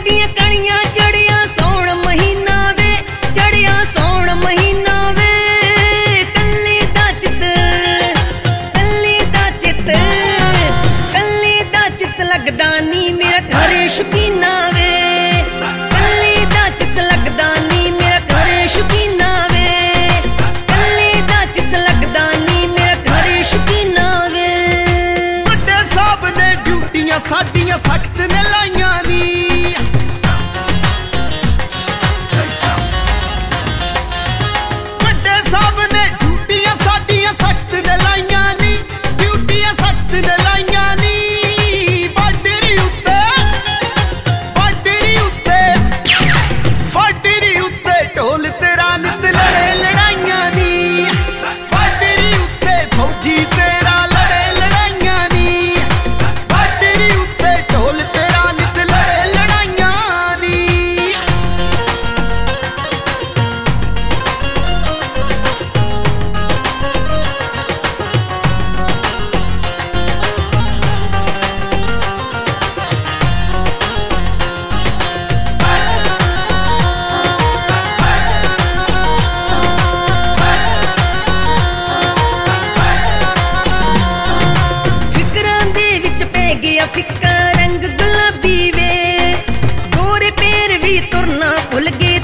ਦੀਆਂ ਕਣੀਆਂ ਚੜਿਆ ਸੌਣ ਮਹੀਨਾ ਵੇ, ਚੜਿਆ ਸੌਣ ਮਹੀਨਾ ਵੇ। ਕੱਲੀ ਦਾ ਚਿੱਤ, ਕੱਲੀ ਦਾ ਚਿੱਤ, ਕੱਲੀ ਦਾ ਚਿੱਤ ਲੱਗਦਾ ਨੀ ਮੇਰਾ ਘਰੇ ਸ਼ੁਕੀਨਾ ਵੇ। ਕੱਲੀ ਦਾ ਚਿੱਤ ਲੱਗਦਾ ਨੀ ਮੇਰਾ ਘਰੇ ਸ਼ੁਕੀਨਾ ਵੇ। ਕੱਲੀ ਦਾ ਚਿੱਤ ਲੱਗਦਾ ਨੀ ਮੇਰਾ ਘਰੇ ਸ਼ੁਕੀਨਾ ਵੇ। ਵੱਡੇ ਸਾਹਿਬ ਨੇ ਡਿਊਟੀਆਂ ਸਾਡੀਆਂ ਸਖਤ ਨੇ ਲਾਈਆਂ ਨੀ। ਵੱਡੇ ਸਾਹਿਬ ਨੇ ਡਿਊਟੀਆਂ ਸਾਡੀਆਂ ਸਖਤ ਨੇ ਲਾਈਆਂ ਨੀ, ਡਿਊਟੀਆਂ ਸਖਤ ਨੇ ਲਾਈਆਂ ਨੀ। ਬਾਰਡਰ ਉੱਤੇ, ਬਾਰਡਰ ਉੱਤੇ, ਬਾਰਡਰ ਉੱਤੇ ਢੋਲ ਤੇਰਾ ਨਿਤ ਲੜੇ ਲੜਾਈਆਂ ਨੀ। ਬਾਰਡਰ ਉੱਤੇ ਫੌਜੀ ਤੇਰਾ ਲੜੇ ਲੜਾਈਆਂ ਨੀ। ਬਾਰਡਰ ਉੱਤੇ ਢੋਲ ਤੇਰਾ ਨਿਤ ਲੜੇ ਲੜਾਈਆਂ ਨੀ। ਫਿਕਰਾਂ ਦੇ ਵਿੱਚ ਪੈ ਗਿਆ ਫਿੱਕਾ ਰੰਗ ਗੁਲਾਬੀ ਵੇ, ਗੋਰੇ ਪੈਰ ਵੀ ਤੁਰਨਾ ਭੁੱਲ ਗਏ